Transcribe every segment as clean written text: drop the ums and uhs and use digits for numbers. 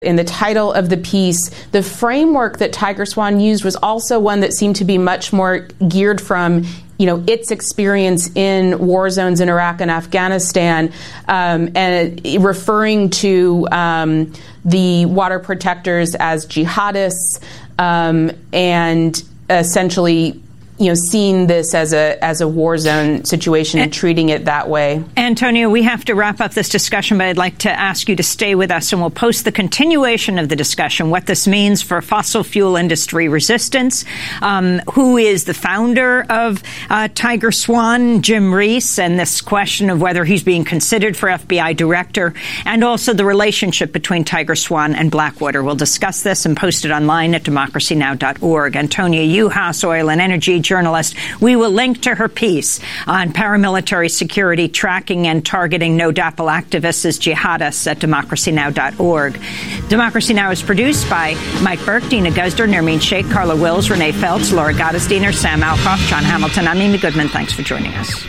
In the title of the piece, the framework that Tiger Swan used was also one that seemed to be much more geared from, its experience in war zones in Iraq and Afghanistan, and referring to the water protectors as jihadists, and essentially seeing this as a war zone situation and treating it that way. Antonio, we have to wrap up this discussion, but I'd like to ask you to stay with us, and we'll post the continuation of the discussion, what this means for fossil fuel industry resistance, who is the founder of Tiger Swan, Jim Reese, and this question of whether he's being considered for FBI director, and also the relationship between Tiger Swan and Blackwater. We'll discuss this and post it online at democracynow.org. Antonia Juhasz, oil and energy journalist. We will link to her piece on paramilitary security, tracking and targeting no-DAPL activists as jihadists at democracynow.org. Democracy Now! Is produced by Mike Burke, Dina Guzder, Nermeen Sheikh, Carla Wills, Renee Feltz, Laura Gottesdiener, Sam Alcoff, John Hamilton. I'm Amy Goodman. Thanks for joining us.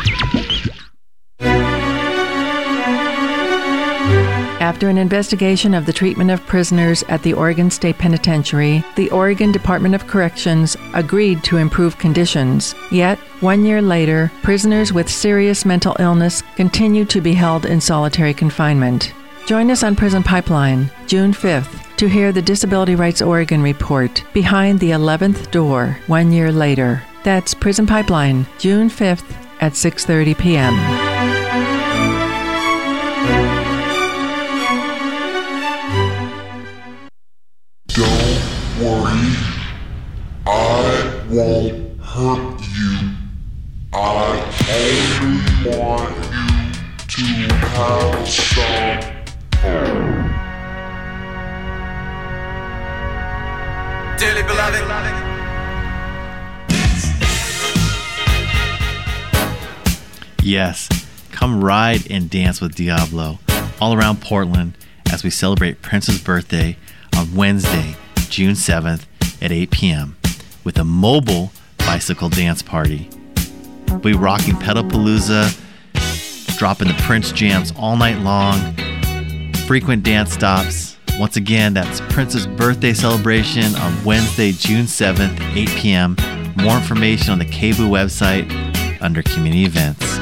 After an investigation of the treatment of prisoners at the Oregon State Penitentiary, the Oregon Department of Corrections agreed to improve conditions. Yet, 1 year later, prisoners with serious mental illness continue to be held in solitary confinement. Join us on Prison Pipeline, June 5th, to hear the Disability Rights Oregon report, Behind the 11th Door, 1 year later. That's Prison Pipeline, June 5th at 6:30 p.m. Don't worry, I won't hurt you. I only want you to have some fun. Dearly beloved, yes, come ride and dance with Diablo all around Portland as we celebrate Prince's birthday on Wednesday, June 7th at 8 p.m. with a mobile bicycle dance party. We'll be rocking Pedalpalooza, dropping the Prince jams all night long, frequent dance stops. Once again, that's Prince's birthday celebration on Wednesday, June 7th, 8 p.m. More information on the KBOO website under Community Events.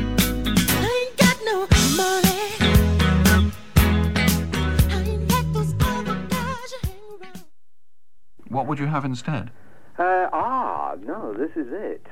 What would you have instead? No, this is it.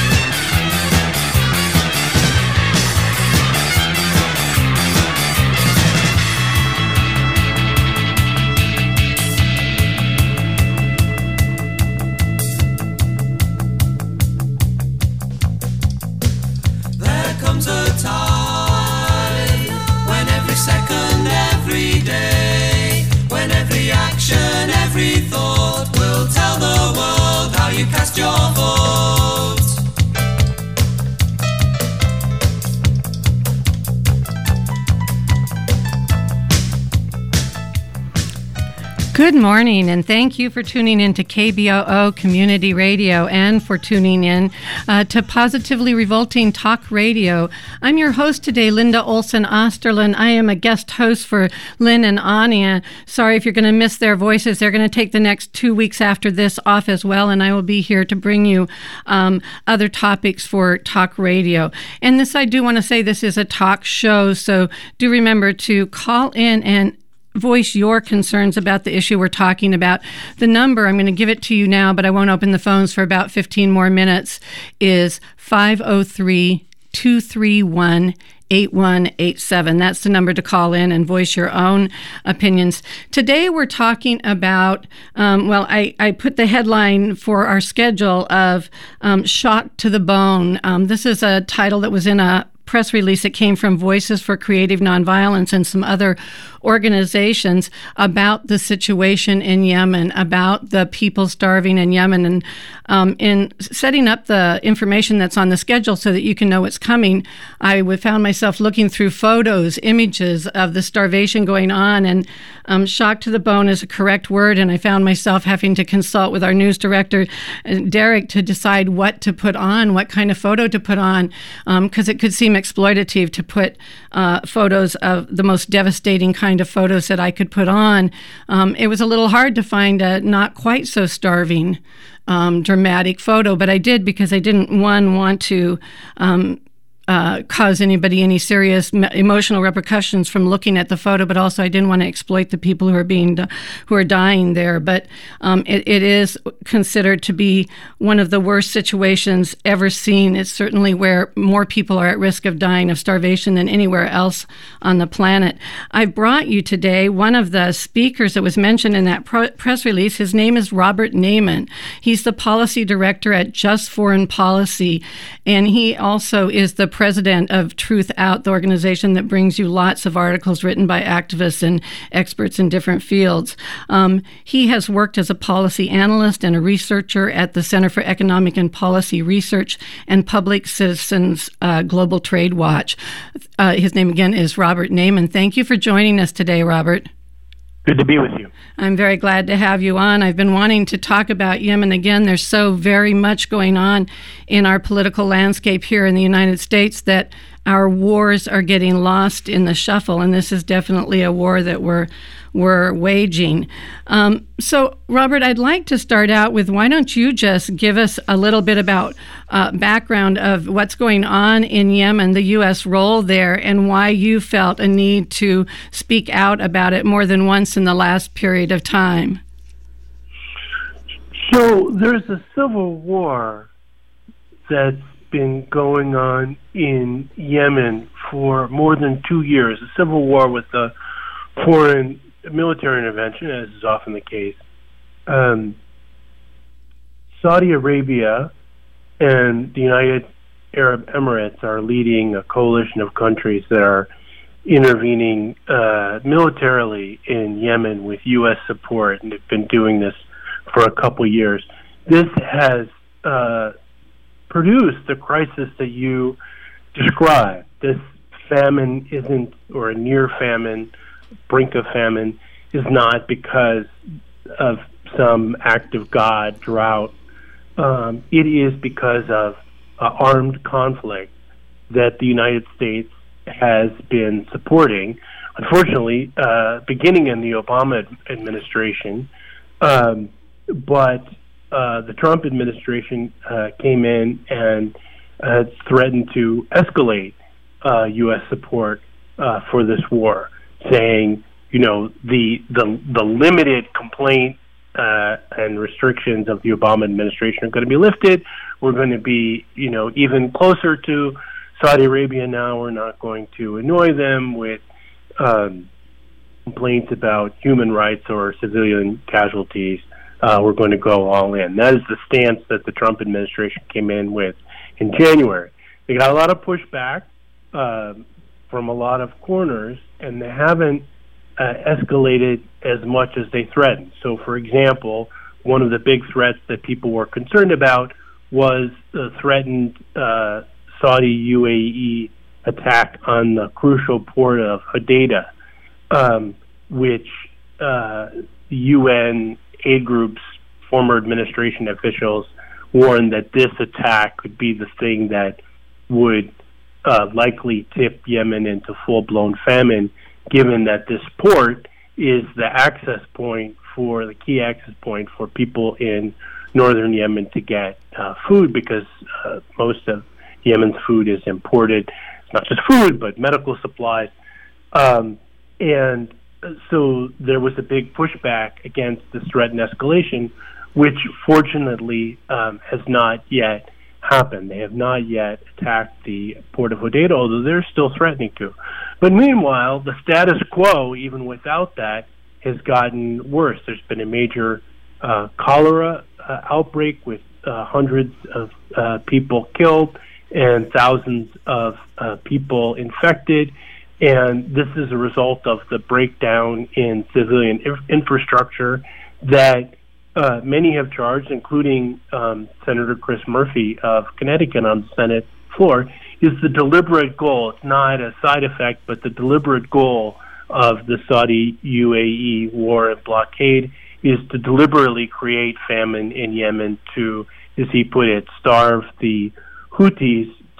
there comes a time when every second, every day, when every action, every thought will tell the world how you cast your vote. Good morning, and thank you for tuning in to KBOO Community Radio and for tuning in to Positively Revolting Talk Radio. I'm your host today, Linda Olson Osterlin. I am a guest host for Lynn and Anya. Sorry if you're going to miss their voices. They're going to take the next 2 weeks after this off as well, and I will be here to bring you other topics for talk radio. And this, I do want to say, this is a talk show, so do remember to call in and voice your concerns about the issue we're talking about. The number, I'm going to give it to you now, but I won't open the phones for about 15 more minutes, is 503-231-8187. That's the number to call in and voice your own opinions. Today we're talking about, I put the headline for our schedule of Shocked to the Bone. This is a title that was in a press release that came from Voices for Creative Nonviolence and some other organizations about the situation in Yemen, about the people starving in Yemen, and in setting up the information that's on the schedule so that you can know what's coming. I found myself looking through photos, images of the starvation going on, and shocked to the bone is a correct word, and I found myself having to consult with our news director, Derek, to decide what to put on, what kind of photo to put on, because it could seem exploitative to put photos of the most devastating kind of photos that I could put on. It was a little hard to find a not quite so starving, dramatic photo, but I did because I didn't, want to cause anybody any serious emotional repercussions from looking at the photo, but also I didn't want to exploit the people who are dying there. But it is considered to be one of the worst situations ever seen. It's certainly where more people are at risk of dying of starvation than anywhere else on the planet. I brought you today one of the speakers that was mentioned in that press release. His name is Robert Naiman. He's the policy director at Just Foreign Policy, and he also is the president of Truth Out, the organization that brings you lots of articles written by activists and experts in different fields. He has worked as a policy analyst and a researcher at the Center for Economic and Policy Research and Public Citizens Global Trade Watch. His name again is Robert Naiman. Thank you for joining us today, Robert. Good to be with you. I'm very glad to have you on. I've been wanting to talk about Yemen again. There's so very much going on in our political landscape here in the United States that our wars are getting lost in the shuffle, and this is definitely a war that we're waging. So, Robert, I'd like to start out with, why don't you just give us a little bit about background of what's going on in Yemen, the U.S. role there, and why you felt a need to speak out about it more than once in the last period of time. So there's a civil war that's been going on in Yemen for more than 2 years, a civil war with a foreign military intervention, as is often the case. Saudi Arabia and the United Arab Emirates are leading a coalition of countries that are intervening militarily in Yemen with U.S. support, and they've been doing this for a couple years. This has produced the crisis that you described. This famine isn't, or a near famine, brink of famine, is not because of some act of God, drought. It is because of armed conflict that the United States has been supporting, unfortunately, beginning in the Obama administration, but the Trump administration came in and threatened to escalate U.S. support for this war, saying, the limited complaint and restrictions of the Obama administration are going to be lifted. We're going to be, even closer to Saudi Arabia now. We're not going to annoy them with complaints about human rights or civilian casualties. We're going to go all in. That is the stance that the Trump administration came in with in January. They got a lot of pushback from a lot of corners, and they haven't escalated as much as they threatened. So, for example, one of the big threats that people were concerned about was the threatened Saudi UAE attack on the crucial port of Hodeidah, which UN aid groups, former administration officials warned that this attack could be the thing that would likely tip Yemen into full-blown famine, given that this port is the key access point for people in northern Yemen to get food, because most of Yemen's food is imported. It's not just food, but medical supplies. And so there was a big pushback against this threatened escalation, which fortunately has not yet happened. They have not yet attacked the port of Hodeidah, although they're still threatening to. But meanwhile, the status quo, even without that, has gotten worse. There's been a major cholera outbreak with hundreds of people killed and thousands of people infected. And this is a result of the breakdown in civilian infrastructure that many have charged, including Senator Chris Murphy of Connecticut on the Senate floor, is the deliberate goal. It's not a side effect, but the deliberate goal of the Saudi UAE war and blockade is to deliberately create famine in Yemen to, as he put it, starve the Houthis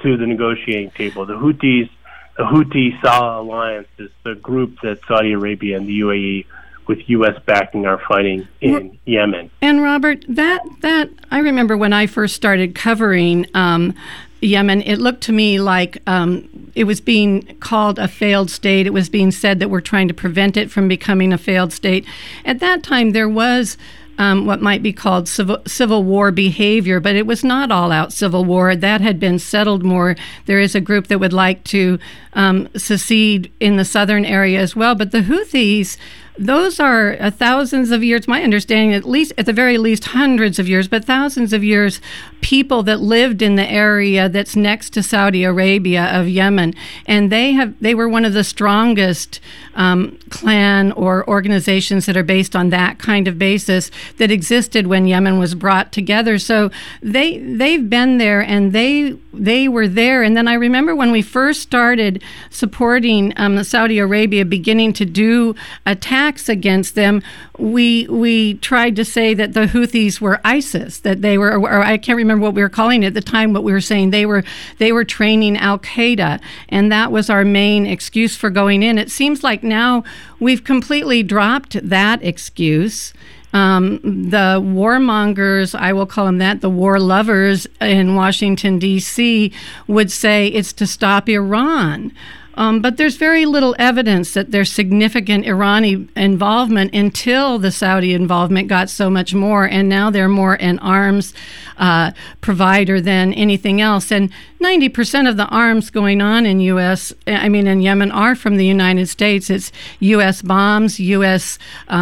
to the negotiating table. The Houthi-Saleh alliance is the group that Saudi Arabia and the UAE, with U.S. backing, are fighting in Yemen. And Robert, that I remember when I first started covering Yemen, it looked to me like it was being called a failed state. It was being said that we're trying to prevent it from becoming a failed state. At that time, there was what might be called civil war behavior, but it was not all-out civil war. That had been settled more. There is a group that would like to secede in the southern area as well, but the Houthis, those are thousands of years, my understanding, at the very least hundreds of years, but thousands of years, people that lived in the area that's next to Saudi Arabia of Yemen. And they were one of the strongest clan or organizations that are based on that kind of basis that existed when Yemen was brought together. So they've been there, and they were there. And then I remember when we first started supporting Saudi Arabia beginning to do attacks against them, we tried to say that the Houthis were ISIS, that they were, or I can't remember what we were calling it at the time, but we were saying they were training Al-Qaeda, and that was our main excuse for going in. It seems like now we've completely dropped that excuse. The warmongers, I will call them that, the war lovers in Washington, D.C., would say it's to stop Iran. But there's very little evidence that there's significant Irani involvement until the Saudi involvement got so much more, and now they're more an arms provider than anything else. And 90% of the arms going on in in Yemen are from the United States. It's U.S. bombs, U.S.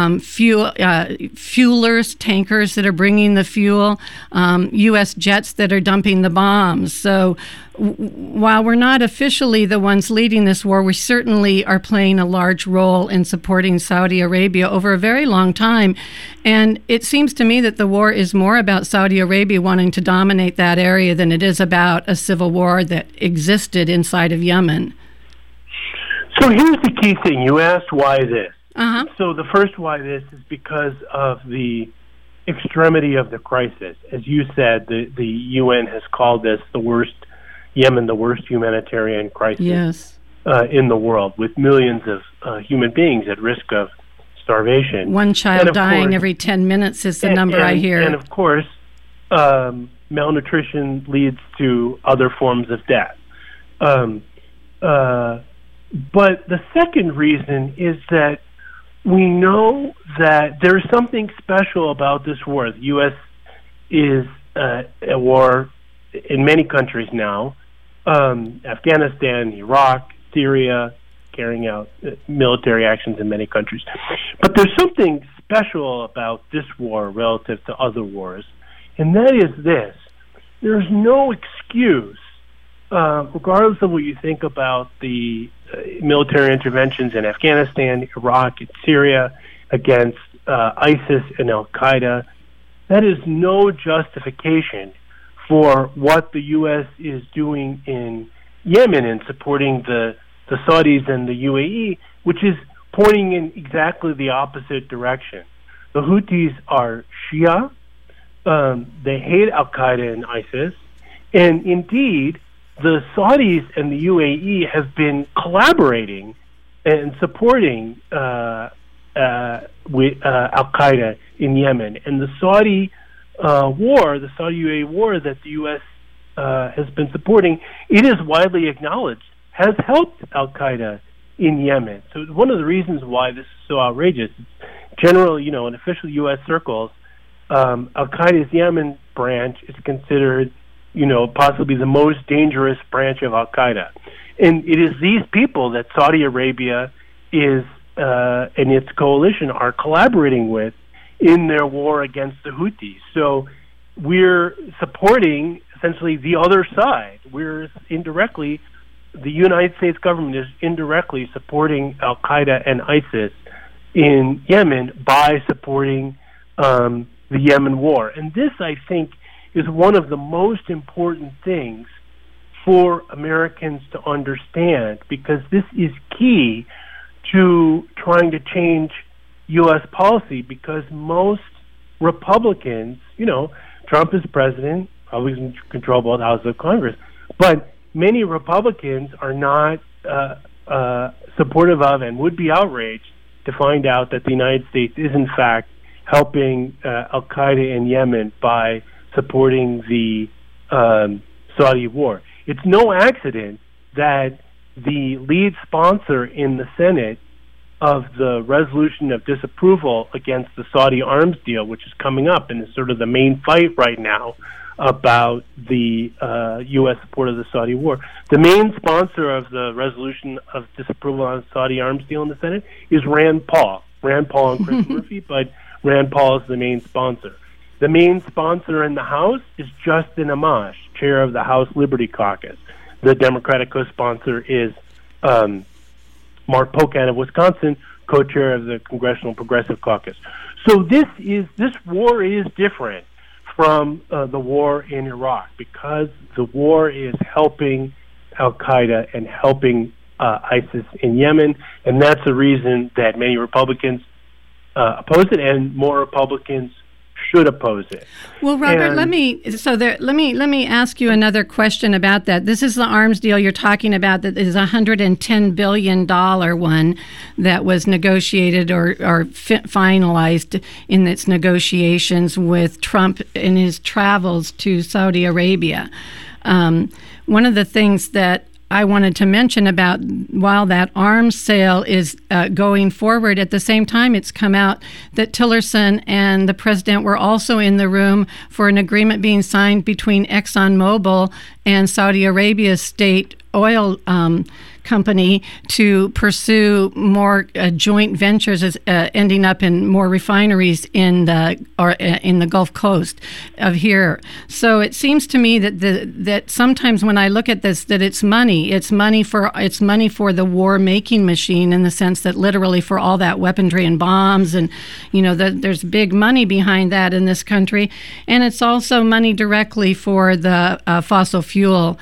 Fuelers, tankers that are bringing the fuel, U.S. jets that are dumping the bombs. So while we're not officially the ones leading this war, we certainly are playing a large role in supporting Saudi Arabia over a very long time. And it seems to me that the war is more about Saudi Arabia wanting to dominate that area than it is about a civil war that existed inside of Yemen. So here's the key thing. You asked why this. Uh-huh. So the first why this is because of the extremity of the crisis. As you said, the UN has called this the worst humanitarian crisis in the world, with millions of human beings at risk of starvation. One child dying every 10 minutes is the number I hear. And of course, malnutrition leads to other forms of death. But the second reason is that we know that there's something special about this war. The U.S. is at war in many countries now. Afghanistan, Iraq, Syria, carrying out military actions in many countries. But there's something special about this war relative to other wars, and that is this. There's no excuse, regardless of what you think about the military interventions in Afghanistan, Iraq, and Syria against ISIS and Al-Qaeda. That is no justification for what the U.S. is doing in Yemen and supporting the Saudis and the UAE, which is pointing in exactly the opposite direction. The Houthis are Shia. They hate Al-Qaeda and ISIS. And indeed, the Saudis and the UAE have been collaborating and supporting with Al-Qaeda in Yemen. And the Saudi war, the Saudi-UAE war that the U.S. Has been supporting, it is widely acknowledged, has helped Al-Qaeda in Yemen. So one of the reasons why this is so outrageous, generally, in official U.S. circles, Al-Qaeda's Yemen branch is considered, possibly the most dangerous branch of Al-Qaeda. And it is these people that Saudi Arabia is and its coalition are collaborating with in their war against the Houthis. So we're supporting essentially the other side. We're indirectly, the United States government is indirectly supporting Al-Qaeda and ISIS in Yemen by supporting the Yemen war. And this, I think, is one of the most important things for Americans to understand, because this is key to trying to change U.S. policy, because most Republicans, Trump is president, Republicans control both houses of Congress, but many Republicans are not supportive of and would be outraged to find out that the United States is, in fact, helping al-Qaeda in Yemen by supporting the Saudi war. It's no accident that the lead sponsor in the Senate of the resolution of disapproval against the Saudi arms deal, which is coming up and is sort of the main fight right now about the U.S. support of the Saudi war. The main sponsor of the resolution of disapproval on the Saudi arms deal in the Senate is Rand Paul. Rand Paul and Chris Murphy, but Rand Paul is the main sponsor. The main sponsor in the House is Justin Amash, chair of the House Liberty Caucus. The Democratic co-sponsor is Mark Pocan of Wisconsin, co-chair of the Congressional Progressive Caucus. So this war is different from the war in Iraq, because the war is helping al-Qaeda and helping ISIS in Yemen, and that's the reason that many Republicans oppose it, and more Republicans should oppose it. Well, Robert, let me ask you another question about that. This is the arms deal you're talking about that is a $110 billion one that was negotiated or finalized in its negotiations with Trump in his travels to Saudi Arabia. One of the things that I wanted to mention about while that arms sale is going forward, at the same time it's come out that Tillerson and the president were also in the room for an agreement being signed between ExxonMobil and Saudi Arabia's state oil company to pursue more joint ventures, as ending up in more refineries in the Gulf Coast of here. So it seems to me that sometimes when I look at this, that it's money for the war making machine, in the sense that literally for all that weaponry and bombs, and there's big money behind that in this country, and it's also money directly for the fossil fuel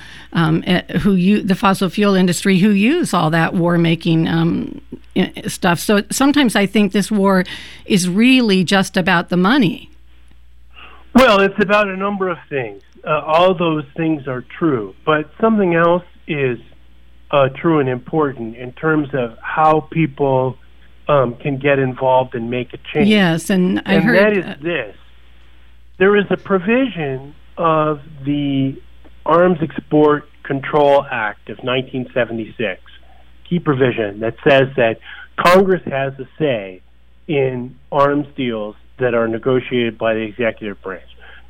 the fossil fuel industry who use all that war-making stuff. So sometimes I think this war is really just about the money. Well, it's about a number of things. All those things are true, but something else is true and important in terms of how people can get involved and make a change. Yes, and I heard... that is this. There is a provision of the Arms Export Control Act of 1976, key provision that says that Congress has a say in arms deals that are negotiated by the executive branch.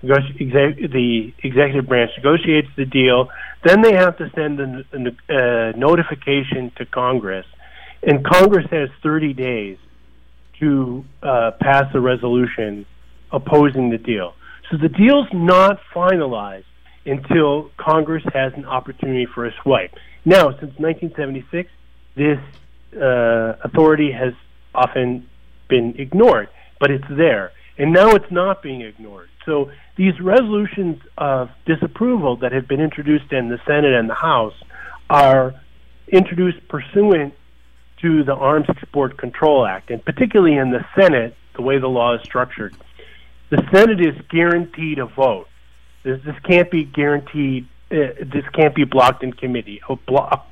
The executive branch negotiates the deal, then they have to send a notification to Congress, and Congress has 30 days to pass a resolution opposing the deal. So the deal's not finalized until Congress has an opportunity for a swipe. Now, since 1976, this authority has often been ignored, but it's there. And now it's not being ignored. So these resolutions of disapproval that have been introduced in the Senate and the House are introduced pursuant to the Arms Export Control Act, and particularly in the Senate, the way the law is structured. The Senate is guaranteed a vote. This can't be guaranteed. This can't be blocked in committee. A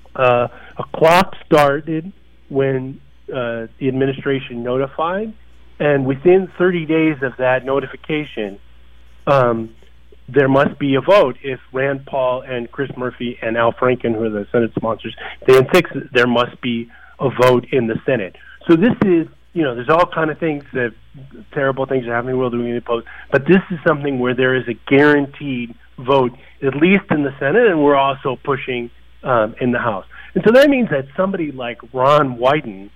clock started when the administration notified, and within 30 days of that notification, there must be a vote. If Rand Paul and Chris Murphy and Al Franken, who are the Senate sponsors, they insist there must be a vote in the Senate. So this is, there's all kind of things that terrible things are happening in the world that we oppose, but this is something where there is a guaranteed vote, at least in the Senate, and we're also pushing in the House. And so that means that somebody like Ron Wyden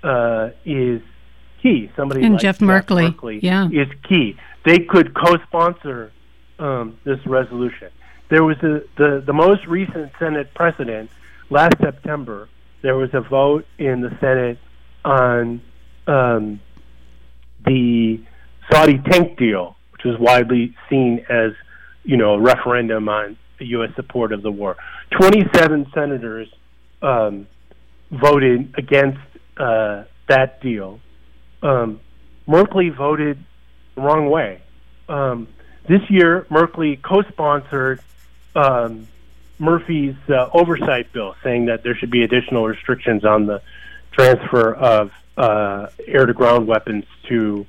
is key. Somebody and like Jeff Merkley is key. They could co-sponsor this resolution. There was the most recent Senate precedent last September. There was a vote in the Senate on the Saudi tank deal, which was widely seen as, a referendum on the U.S. support of the war. 27 senators voted against that deal. Merkley voted the wrong way. This year, Merkley co-sponsored Murphy's oversight bill, saying that there should be additional restrictions on the transfer of air-to-ground weapons to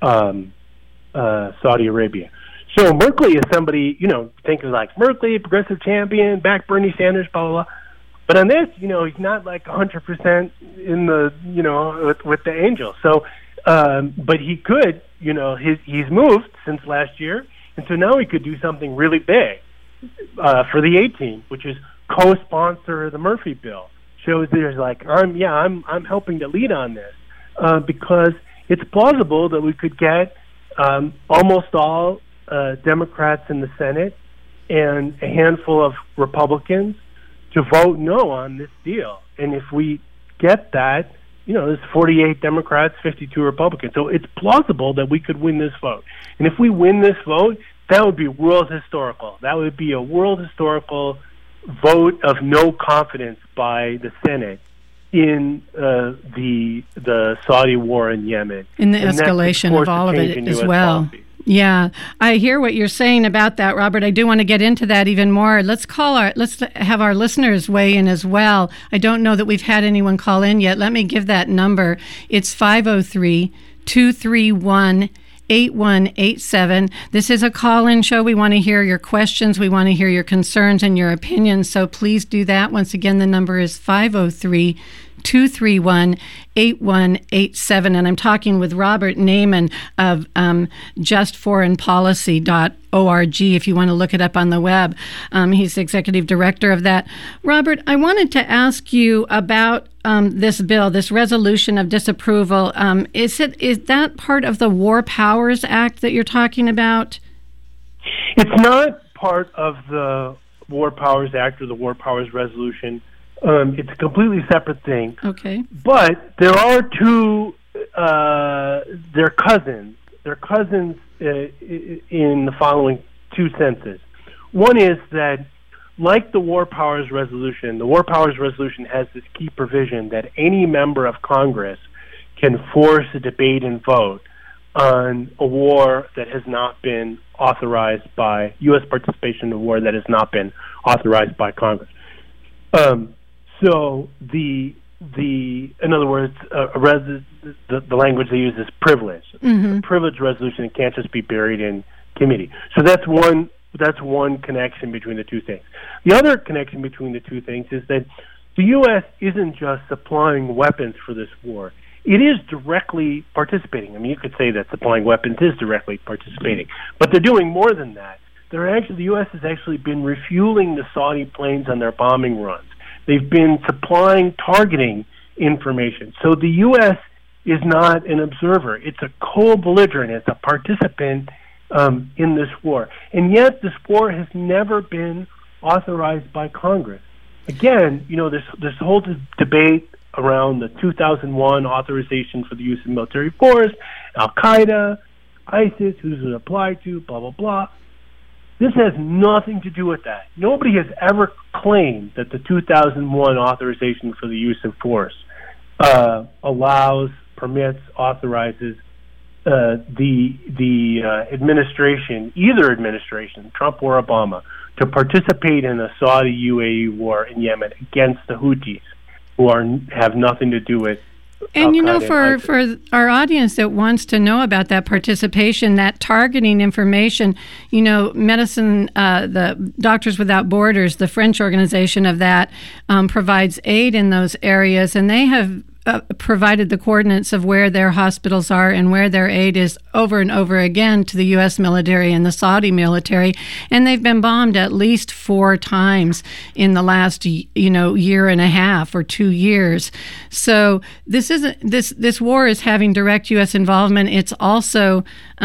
Saudi Arabia. So Merkley is somebody, think of like Merkley, progressive champion, back Bernie Sanders, blah, blah, blah. But on this, he's not like 100% in the, with the Angels. So, but he could, he's moved since last year, and so now he could do something really big for the A-team, which is co-sponsor the Murphy bill. Shows there's like, I'm helping to lead on this because it's plausible that we could get almost all Democrats in the Senate and a handful of Republicans to vote no on this deal. And if we get that, there's 48 Democrats, 52 Republicans. So it's plausible that we could win this vote. And if we win this vote, that would be world historical. That would be a world historical vote of no confidence by the Senate in the Saudi war in Yemen. In the escalation of all of it as well. Policy. Yeah, I hear what you're saying about that, Robert. I do want to get into that even more. Let's have our listeners weigh in as well. I don't know that we've had anyone call in yet. Let me give that number. It's 503-231-8187. This is a call-in show. We want to hear your questions. We want to hear your concerns and your opinions. So please do that. Once again, the number is 503-231-8187. And I'm talking with Robert Naiman of justforeignpolicy.org if you want to look it up on the web. He's the executive director of that. Robert, I wanted to ask you about this bill, this resolution of disapproval. Is that part of the War Powers Act that you're talking about? It's not part of the War Powers Act or the War Powers Resolution. It's a completely separate thing. Okay. But there are two, they're cousins. They're cousins in the following two senses. One is that, like the War Powers Resolution, the War Powers Resolution has this key provision that any member of Congress can force a debate and vote on a war that has not been authorized by U.S. participation in a war that has not been authorized by Congress. So in other words, the language they use is privilege. Mm-hmm. A privilege resolution, it can't just be buried in committee. So that's one connection between the two things. The other connection between the two things is that the U.S. isn't just supplying weapons for this war. It is directly participating. I mean, you could say that supplying weapons is directly participating, but they're doing more than that. The U.S. has actually been refueling the Saudi planes on their bombing runs. They've been supplying targeting information. So the U.S. is not an observer. It's a co-belligerent. It's a participant in this war. And yet this war has never been authorized by Congress. Again, this whole debate around the 2001 authorization for the use of military force, Al-Qaeda, ISIS, who's it applied to, blah, blah, blah. This has nothing to do with that. Nobody has ever claimed that the 2001 authorization for the use of force allows, permits, authorizes the administration, either administration, Trump or Obama, to participate in a Saudi-UAE war in Yemen against the Houthis, who have nothing to do with. And for our audience that wants to know about that participation, that targeting information, medicine, the Doctors Without Borders, the French organization of that, provides aid in those areas, and they have provided the coordinates of where their hospitals are and where their aid is over and over again to the U.S. military and the Saudi military, and they've been bombed at least 4 times in the last year and a half or 2 years. So this war is having direct U.S. involvement. It's also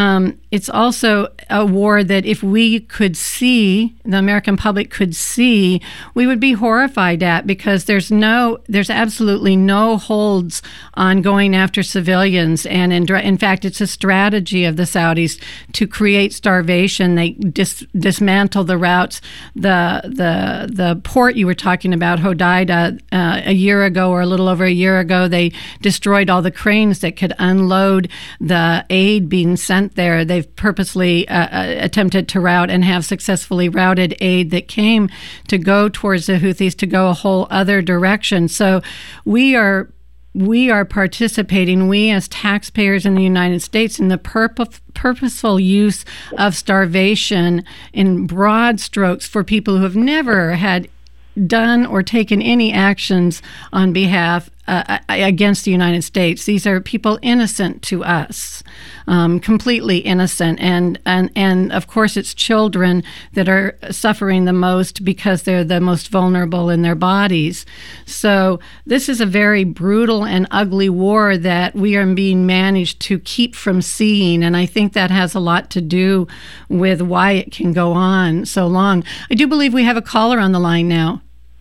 a war that if we could see, the American public could see, we would be horrified at, because there's absolutely no hold holds on going after civilians. And in fact, it's a strategy of the Saudis to create starvation. They dismantle the routes. The port you were talking about, Hodeidah, a year ago or a little over a year ago, they destroyed all the cranes that could unload the aid being sent there. They've purposely attempted to route and have successfully routed aid that came to go towards the Houthis to go a whole other direction. So we are participating, we as taxpayers in the United States, in the purposeful use of starvation in broad strokes for people who have never had done or taken any actions on behalf against the United States. These are people innocent to us, completely innocent, and of course it's children that are suffering the most because they're the most vulnerable in their bodies. So this is a very brutal and ugly war that we are being managed to keep from seeing, and I think that has a lot to do with why it can go on so long. I do believe we have a caller on the line now.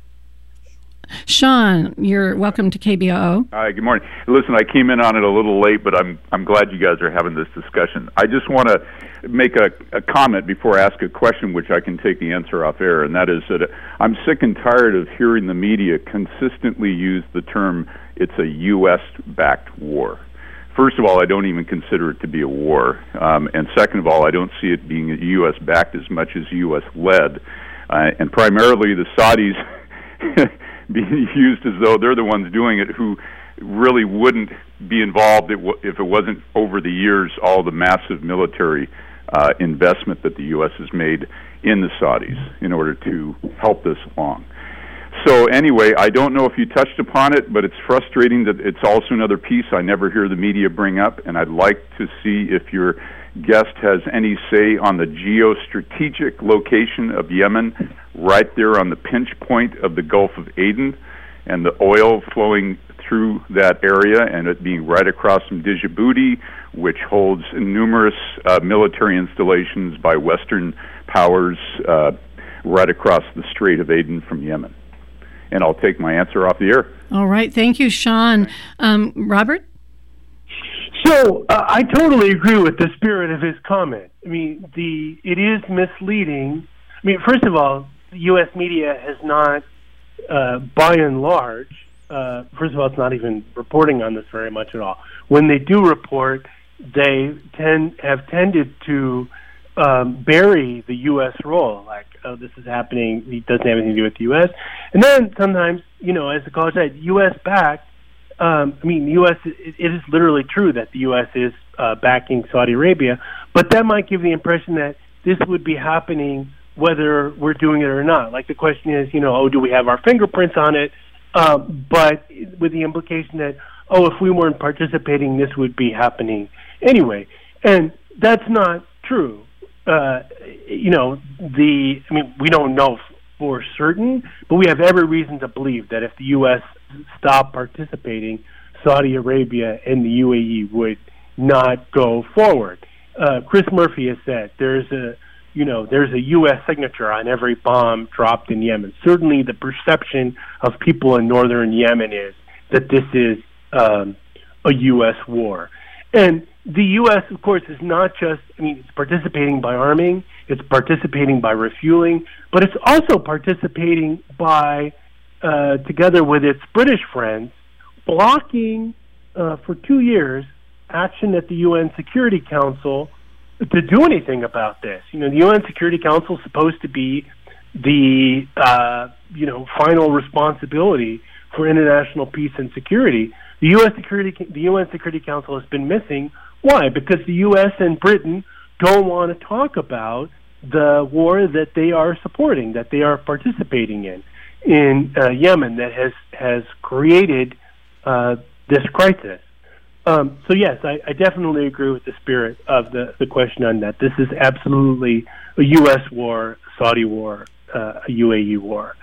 Sean, you're welcome to KBOO. Hi, good morning. Listen, I came in on it a little late, but I'm glad you guys are having this discussion. I just want to make a comment before I ask a question, which I can take the answer off air, and that is that I'm sick and tired of hearing the media consistently use the term, it's a U.S.-backed war. First of all, I don't even consider it to be a war. And second of all, I don't see it being U.S.-backed as much as U.S.-led. And primarily the Saudis being used as though they're the ones doing it, who really wouldn't be involved if it wasn't over the years all the massive military investment that the U.S. has made in the Saudis in order to help this along. So anyway, I don't know if you touched upon it, but it's frustrating that it's also another piece I never hear the media bring up, and I'd like to see if your guest has any say on the geostrategic location of Yemen, right there on the pinch point of the Gulf of Aden, and the oil flowing through that area, and it being right across from Djibouti, which holds numerous military installations by Western powers right across the Strait of Aden from Yemen. And I'll take my answer off the air. All right. Thank you, Sean. Robert? So I totally agree with the spirit of his comment. I mean, it is misleading. I mean, first of all, the U.S. media has not, by and large, first of all, it's not even reporting on this very much at all. When they do report, they have tended to bury the U.S. role, like, oh, this is happening, it doesn't have anything to do with the U.S. And then sometimes, as the caller said, U.S.-backed, the U.S., it is literally true that the U.S. is backing Saudi Arabia, but that might give the impression that this would be happening whether we're doing it or not. Like the question is, do we have our fingerprints on it? But with the implication that, if we weren't participating, this would be happening anyway. And that's not true. We don't know for certain, but we have every reason to believe that if the U.S. stopped participating, Saudi Arabia and the UAE would not go forward. Chris Murphy has said there's a U.S. signature on every bomb dropped in Yemen. Certainly the perception of people in northern Yemen is that this is a U.S. war. And the U.S., of course, is not just, it's participating by arming, it's participating by refueling, but it's also participating by, together with its British friends, blocking for 2 years action at the UN Security Council to do anything about this. The UN Security Council is supposed to be the, final responsibility for international peace and security. The UN Security Council has been missing. Why? Because the U.S. and Britain don't want to talk about the war that they are supporting, that they are participating in Yemen, that has created this crisis. So yes, I definitely agree with the spirit of the question on that. This is absolutely a U.S. war, Saudi war, a UAE war.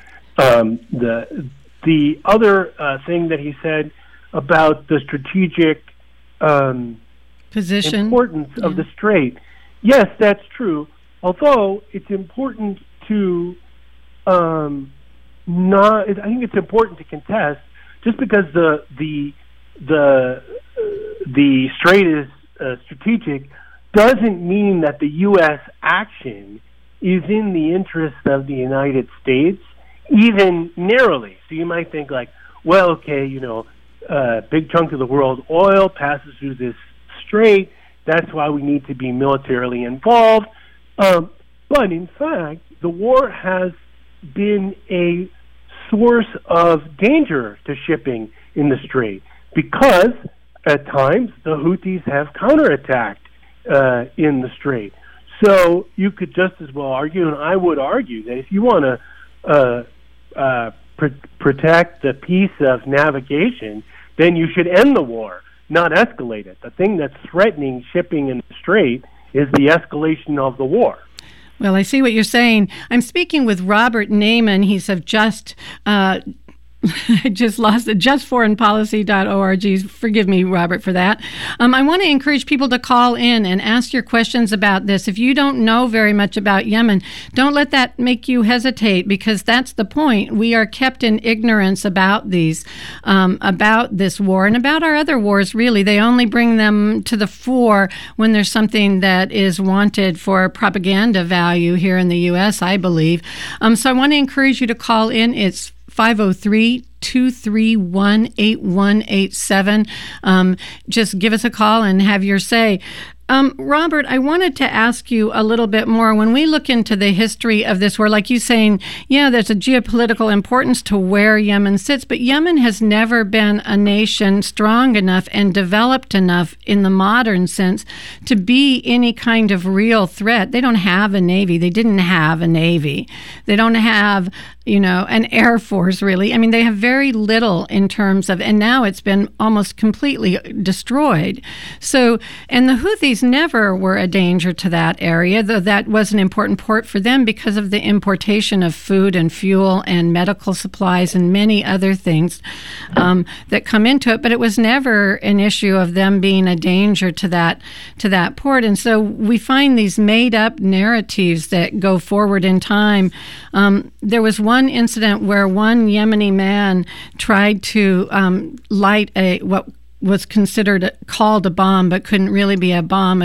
The other thing that he said about the strategic position importance of the Strait, yes, that's true. Although it's important to I think it's important to contest, just because the the strait is strategic doesn't mean that the U.S. action is in the interest of the United States, even narrowly. So you might think like, well, okay, big chunk of the world oil passes through this strait. That's why we need to be militarily involved. But in fact, the war has been a source of danger to shipping in the strait because at times the Houthis have counterattacked in the strait. So you could just as well argue, and I would argue, that if you want to protect the peace of navigation, then you should end the war, not escalate it. The thing that's threatening shipping in the strait is the escalation of the war. Well, I see what you're saying. I'm speaking with Robert Naiman. He's of Just... I just lost it. JustForeignPolicy.org. Forgive me, Robert, for that. I want to encourage people to call in and ask your questions about this. If you don't know very much about Yemen, don't let that make you hesitate, because that's the point. We are kept in ignorance about about this war and about our other wars, really. They only bring them to the fore when there's something that is wanted for propaganda value here in the U.S., I believe. So I want to encourage you to call in. It's 503-231-8187. Just give us a call and have your say. Robert, I wanted to ask you a little bit more. When we look into the history of this war, like you saying, yeah, there's a geopolitical importance to where Yemen sits, but Yemen has never been a nation strong enough and developed enough in the modern sense to be any kind of real threat. They don't have a navy. They didn't have a navy. They don't have, an air force, really. I mean, they have very little in terms of, and now it's been almost completely destroyed. So, and the Houthis never were a danger to that area, though that was an important port for them because of the importation of food and fuel and medical supplies and many other things that come into it. But it was never an issue of them being a danger to that port. And so we find these made-up narratives that go forward in time. There was one incident where one Yemeni man tried to light what was called a bomb, but couldn't really be a bomb,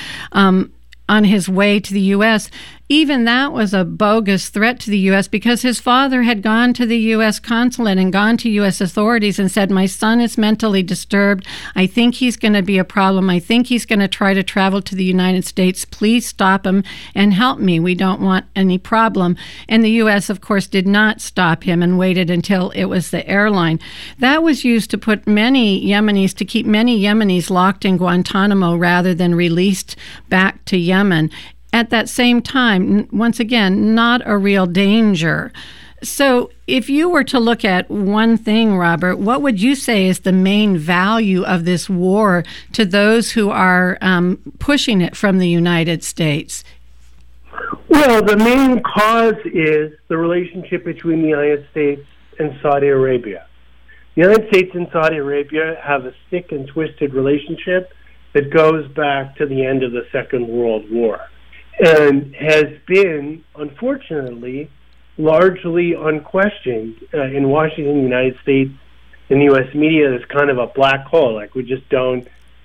on his way to the U.S. Even that was a bogus threat to the U.S. because his father had gone to the U.S. consulate and gone to U.S. authorities and said, my son is mentally disturbed. I think he's going to be a problem. I think he's going to try to travel to the United States. Please stop him and help me. We don't want any problem. And the U.S., of course, did not stop him and waited until it was the airline. That was used to keep many Yemenis locked in Guantanamo rather than released back to Yemen. At that same time, once again, not a real danger. So if you were to look at one thing, Robert, what would you say is the main value of this war to those who are pushing it from the United States? Well, the main cause is the relationship between the United States and Saudi Arabia. The United States and Saudi Arabia have a sick and twisted relationship that goes back to the end of the Second World War, and has been, unfortunately, largely unquestioned in Washington, the United States, and the U.S. media. Is kind of a black hole. Like, we just don't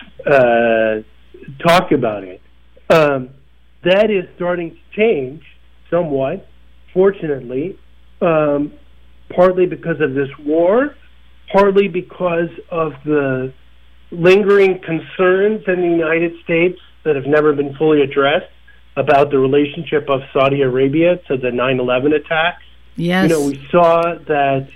talk about it. That is starting to change somewhat, fortunately, partly because of this war, partly because of the lingering concerns in the United States that have never been fully addressed about the relationship of Saudi Arabia to the 9/11 attacks. Yes. We saw that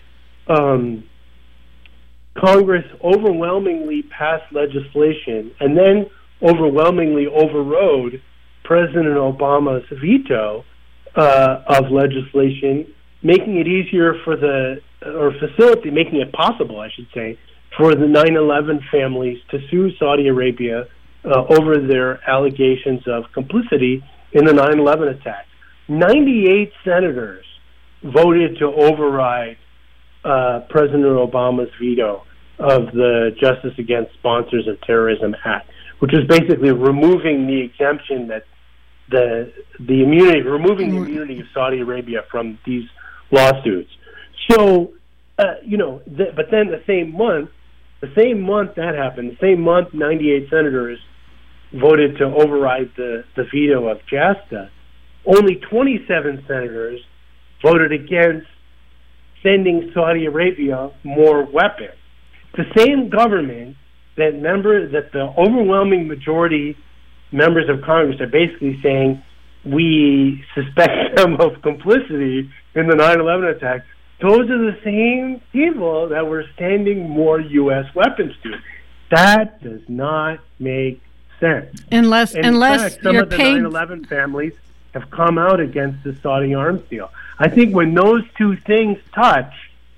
Congress overwhelmingly passed legislation and then overwhelmingly overrode President Obama's veto of legislation, making it easier making it possible, I should say, for the 9/11 families to sue Saudi Arabia over their allegations of complicity in the 9/11 attacks. 98 senators voted to override President Obama's veto of the Justice Against Sponsors of Terrorism Act, which is basically removing the exemption that the immunity of Saudi Arabia from these lawsuits. So, but then the same month, The same month that happened, the same month 98 senators voted to override the veto of JASTA, only 27 senators voted against sending Saudi Arabia more weapons. The same government that the overwhelming majority members of Congress are basically saying we suspect them of complicity in the 9/11 attack. Those are the same people that were sending more U.S. weapons to. That does not make sense. Unless in fact, some you're of the paid 9/11 families have come out against the Saudi arms deal. I think when those two things touch,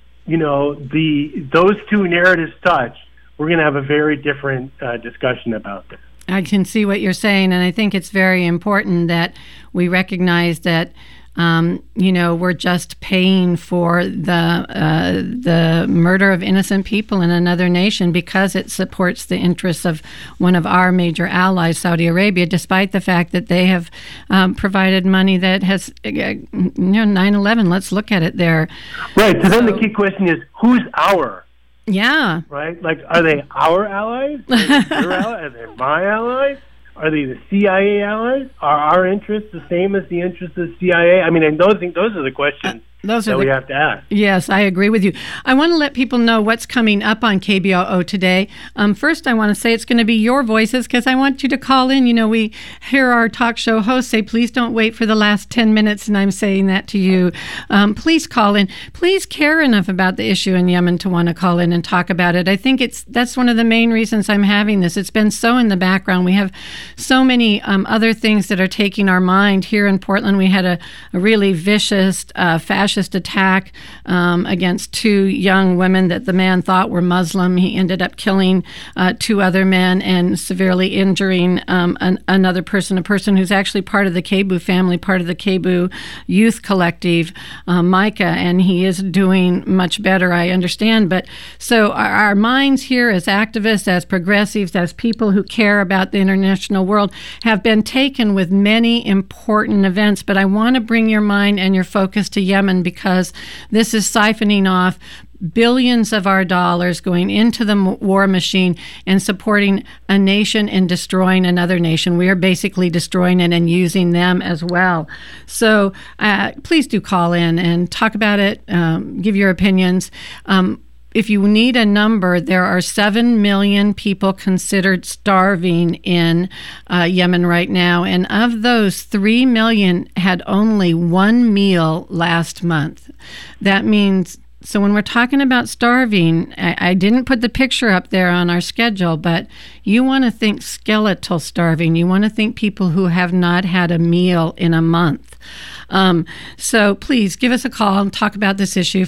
those two narratives touch, we're going to have a very different discussion about this. I can see what you're saying, and I think it's very important that we recognize that we're just paying for the murder of innocent people in another nation because it supports the interests of one of our major allies, Saudi Arabia, despite the fact that they have provided money that has, 9/11. Let's look at it there. Right. So then the key question is, who's our? Yeah. Right? Like, are they our allies? Are they your allies? Are they my allies? Are they the CIA allies? Are our interests the same as the interests of the CIA? I mean, I don't think those are the questions that we have to ask. Yes, I agree with you. I want to let people know what's coming up on KBOO today. First, I want to say it's going to be your voices because I want you to call in. We hear our talk show hosts say, please don't wait for the last 10 minutes, and I'm saying that to you. Please call in. Please care enough about the issue in Yemen to want to call in and talk about it. I think that's one of the main reasons I'm having this. It's been so in the background. We have so many other things that are taking our mind. Here in Portland, we had a really vicious fascist attack against two young women that the man thought were Muslim. He ended up killing two other men and severely injuring another person, a person who's actually part of the Kebu family, part of the Kebu Youth Collective, Micah, and he is doing much better, I understand. But so our minds here as activists, as progressives, as people who care about the international world have been taken with many important events. But I want to bring your mind and your focus to Yemen because this is siphoning off billions of our dollars going into the war machine and supporting a nation and destroying another nation. We are basically destroying it and using them as well. So please do call in and talk about it, give your opinions. If you need a number, there are 7 million people considered starving in Yemen right now. And of those, 3 million had only one meal last month. That means, so when we're talking about starving, I didn't put the picture up there on our schedule, but you want to think skeletal starving. You want to think people who have not had a meal in a month. So please give us a call and talk about this issue,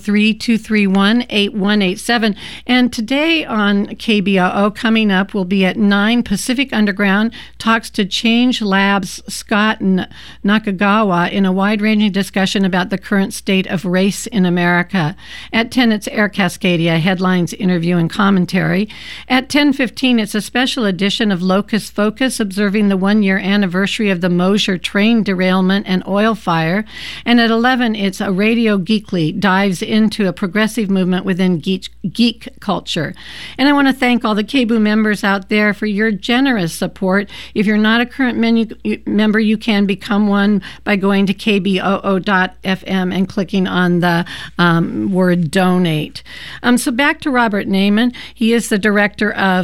503-231-8187. And today on KBOO, coming up, will be at 9 Pacific Underground, talks to Change Labs' Scott Nakagawa in a wide-ranging discussion about the current state of race in America. At 10, it's Air Cascadia, headlines, interview, and commentary. At 10:15, it's a special edition of Locust Focus, observing the one-year anniversary of the Mosier train derailment and oil fire. And at 11, it's a Radio Geekly, dives into a progressive movement within geek culture. And I want to thank all the KBOO members out there for your generous support. If you're not a current member, you can become one by going to kboo.fm and clicking on the word donate. So back to Robert Naiman. He is the director of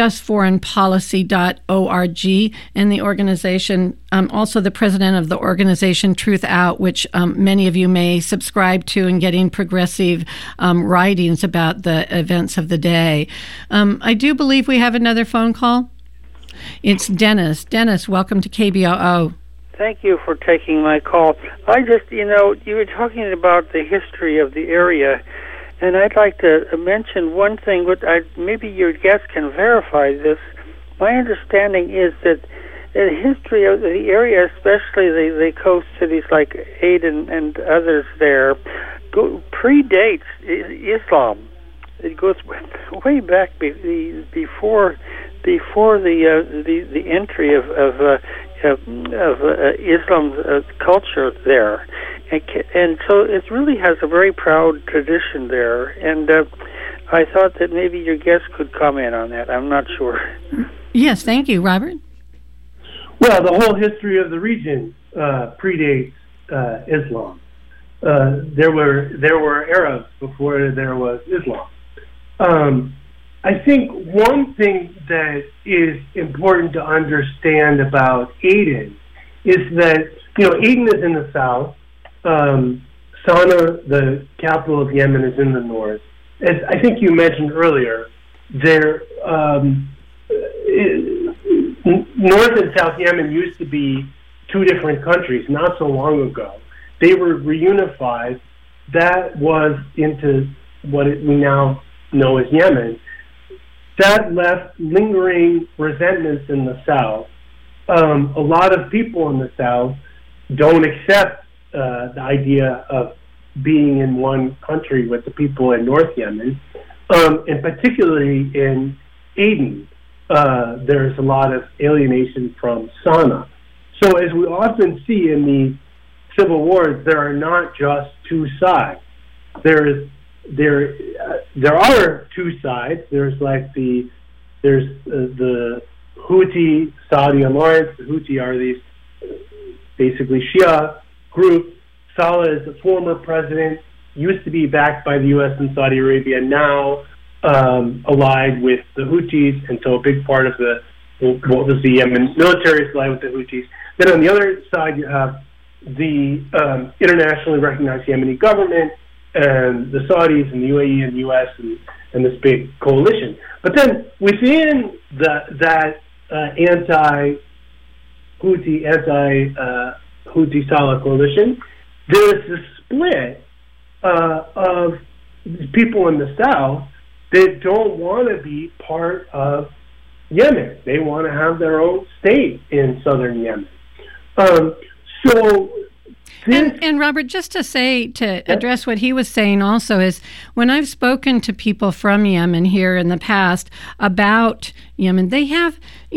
justforeignpolicy.org and the organization, also the president of the organization Truth Out, which many of you may subscribe to, and getting progressive writings about the events of the day. I do believe we have another phone call. It's Dennis. Dennis, welcome to KBOO. Thank you for taking my call. I just, you were talking about the history of the area, and I'd like to mention one thing, but maybe your guest can verify this. My understanding is that the history of the area, especially the coast cities like Aden and others there, predates Islam. It goes way back before the entry of Islam's culture there, and so it really has a very proud tradition there. And I thought that maybe your guest could comment on that. I'm not sure. Yes, thank you, Robert. Well, the whole history of the region predates Islam. There were Arabs before there was Islam. I think one thing that is important to understand about Aden is that, Aden is in the south. Sana'a, the capital of Yemen, is in the north. As I think you mentioned earlier, North and South Yemen used to be two different countries not so long ago. They were reunified. That was into what we now know as Yemen. That left lingering resentments in the South. A lot of people in the South don't accept the idea of being in one country with the people in North Yemen, and particularly in Aden. There's a lot of alienation from Sana'a. So as we often see in the civil wars, there are not just two sides. There are two sides. There's the Houthi Saudi alliance. The Houthi are these basically Shia group. Saleh is the former president, used to be backed by the U.S. and Saudi Arabia, now allied with the Houthis, and so a big part of what was the Yemen military is allied with the Houthis. Then on the other side, you have the internationally recognized Yemeni government, and the Saudis and the UAE and the U.S. and this big coalition. But then within that anti-Houthi, Saleh coalition, there's this split of people in the South that don't want to be part of Yemen. They want to have their own state in southern Yemen. And Robert, just to say, to address what he was saying also, is when I've spoken to people from Yemen here in the past about Yemen, they have,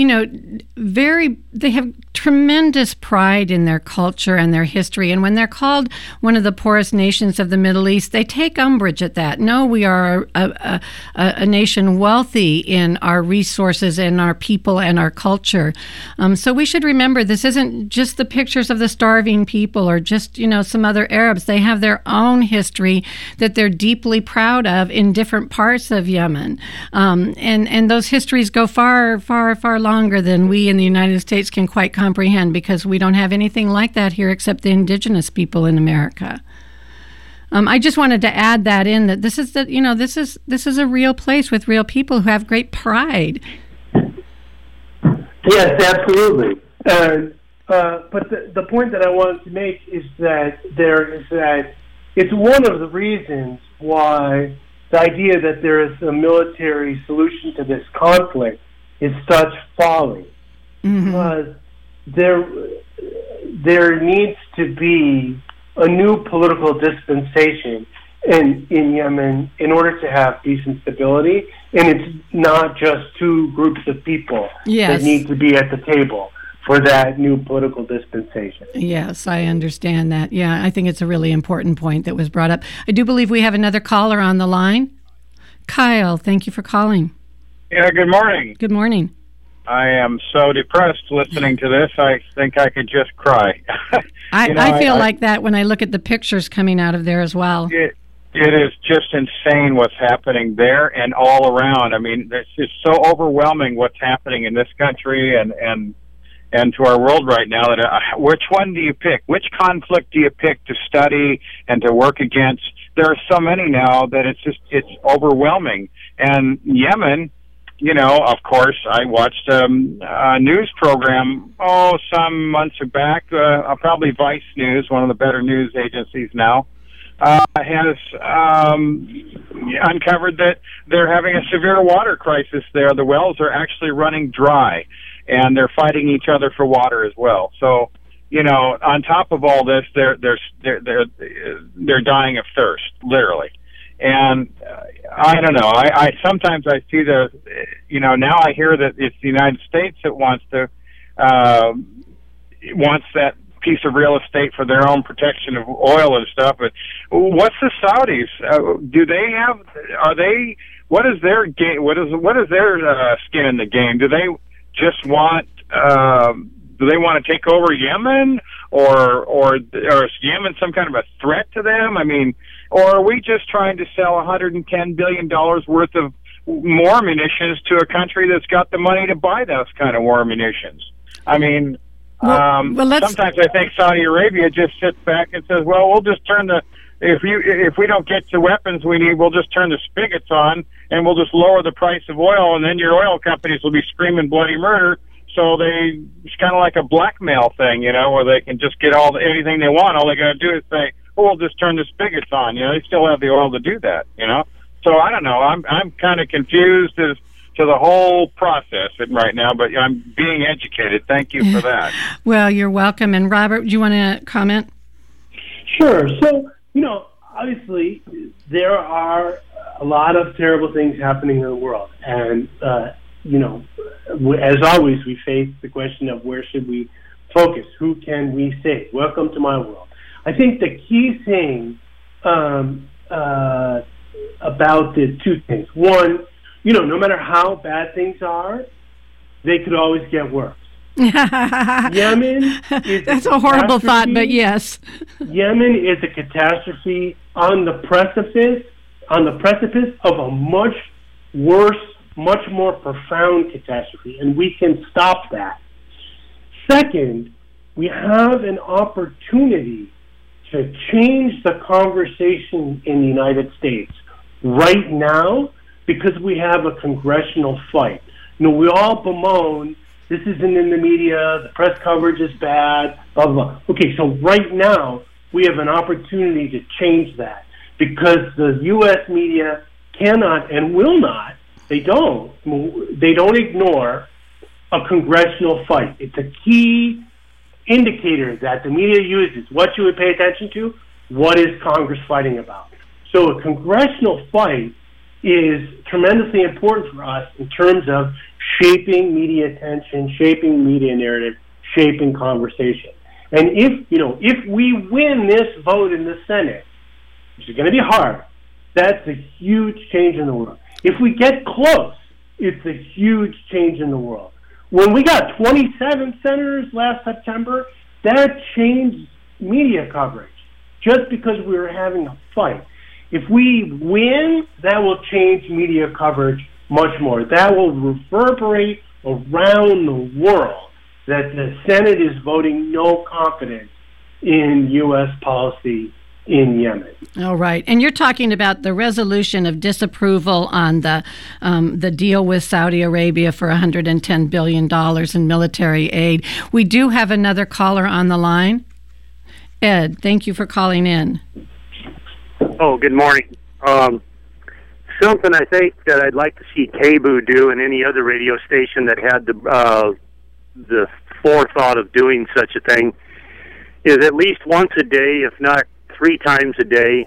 they have tremendous pride in their culture and their history. And when they're called one of the poorest nations of the Middle East, they take umbrage at that. No, we are a nation wealthy in our resources and our people and our culture. So we should remember this isn't just the pictures of the starving people or just, some other Arabs. They have their own history that they're deeply proud of in different parts of Yemen. And those histories go far, far, far longer than we in the United States can quite comprehend, because we don't have anything like that here except the indigenous people in America. I just wanted to add that in, that this is a real place with real people who have great pride. Yes, absolutely. But the point that I wanted to make is that it's one of the reasons why the idea that there is a military solution to this conflict is such folly. Mm-hmm. Because there needs to be a new political dispensation in Yemen in order to have decent stability, and it's not just two groups of people that need to be at the table for that new political dispensation. Yes, I understand that. Yeah, I think it's a really important point that was brought up. I do believe we have another caller on the line. Kyle, thank you for calling. Yeah, good morning. Good morning. I am so depressed listening to this. I think I could just cry. I feel like that when I look at the pictures coming out of there as well. It is just insane what's happening there and all around. I mean, it's just so overwhelming what's happening in this country and to our world right now. That which one do you pick? Which conflict do you pick to study and to work against? There are so many now that it's overwhelming. And Yemen, of course, I watched a news program, some months back, probably Vice News, one of the better news agencies now, has uncovered that they're having a severe water crisis there. The wells are actually running dry, and they're fighting each other for water as well. So, on top of all this, they're dying of thirst, literally. And I don't know. I sometimes I see now I hear that it's the United States that wants that piece of real estate for their own protection of oil and stuff. But what's the Saudis? Are they what is their game? What is their skin in the game? Do they just want? Do they want to take over Yemen, or is Yemen some kind of a threat to them? I mean, or are we just trying to sell $110 billion worth of war munitions to a country that's got the money to buy those kind of war munitions? I mean, sometimes I think Saudi Arabia just sits back and says, "Well, we'll just turn the if we don't get the weapons we need, we'll just turn the spigots on and we'll just lower the price of oil, and then your oil companies will be screaming bloody murder." So it's kind of like a blackmail thing, where they can just get anything they want. All they got to do is say, "Oh, we'll just turn the spigots on." They still have the oil to do that. So I don't know. I'm kind of confused as to the whole process right now, but I'm being educated. Thank you for that. Well, you're welcome. And Robert, do you want to comment? Sure. So, obviously there are a lot of terrible things happening in the world, and as always, we face the question of where should we focus? Who can we save? Welcome to my world. I think the key thing about the two things. One, no matter how bad things are, they could always get worse. Yemen is That's a horrible thought, but yes. Yemen is a catastrophe on the precipice of a much worse, much more profound catastrophe, and we can stop that. Second, we have an opportunity to change the conversation in the United States right now because we have a congressional fight. We all bemoan, this isn't in the media, the press coverage is bad, blah, blah. Okay, so right now we have an opportunity to change that because the U.S. media cannot and will not, they don't ignore a congressional fight. It's a key indicator that the media uses. What you would pay attention to, what is Congress fighting about? So a congressional fight is tremendously important for us in terms of shaping media attention, shaping media narrative, shaping conversation. And if we win this vote in the Senate, which is going to be hard, that's a huge change in the world. If we get close, it's a huge change in the world. When we got 27 senators last September, that changed media coverage just because we were having a fight. If we win, that will change media coverage much more. That will reverberate around the world that the Senate is voting no confidence in U.S. policy in Yemen. All right. And you're talking about the resolution of disapproval on the deal with Saudi Arabia for $110 billion in military aid. We do have another caller on the line. Ed, thank you for calling in. Oh, good morning. Something I think that I'd like to see KBOO do and any other radio station that had the forethought of doing such a thing is at least once a day, if not 3 times a day,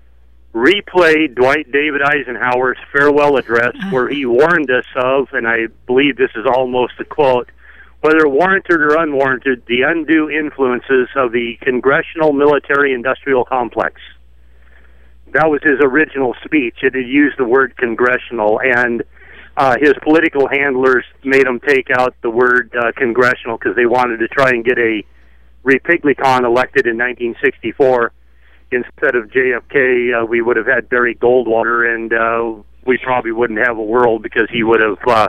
replay Dwight David Eisenhower's farewell address where he warned us of, and I believe this is almost a quote, whether warranted or unwarranted, the undue influences of the congressional military-industrial complex. That was his original speech. It had used the word congressional, and his political handlers made him take out the word congressional because they wanted to try and get a Republican elected in 1964. Instead of JFK, we would have had Barry Goldwater, and we probably wouldn't have a world because he would have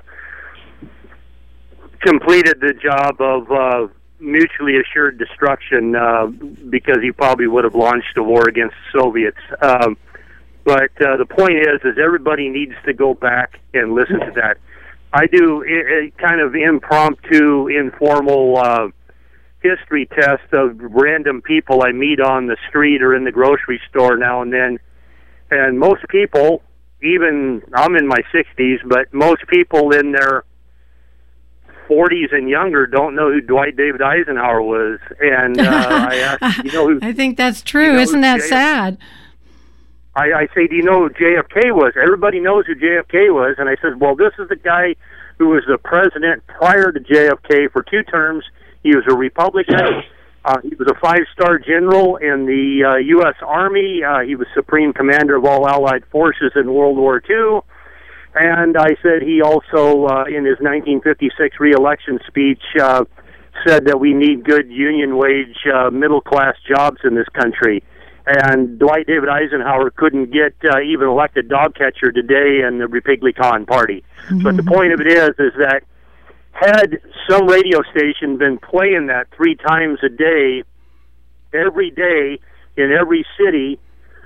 completed the job of mutually assured destruction because he probably would have launched a war against the Soviets. But the point is everybody needs to go back and listen to that. I do a kind of impromptu, informal history test of random people I meet on the street or in the grocery store now and then. And most people, even I'm in my 60s, but most people in their 40s and younger don't know who Dwight David Eisenhower was. And I asked, who... I think that's true. Isn't that sad? I say, do you know who JFK was? Everybody knows who JFK was. And I said, well, this is the guy who was the president prior to JFK for 2 terms. He was a Republican. He was a 5-star general in the U.S. Army. He was Supreme Commander of all Allied forces in World War II. And I said he also, in his 1956 re-election speech, said that we need good union wage, middle-class jobs in this country. And Dwight David Eisenhower couldn't get even elected dog catcher today in the Republican Party. Mm-hmm. But the point of it is that had some radio station been playing that 3 times a day, every day, in every city,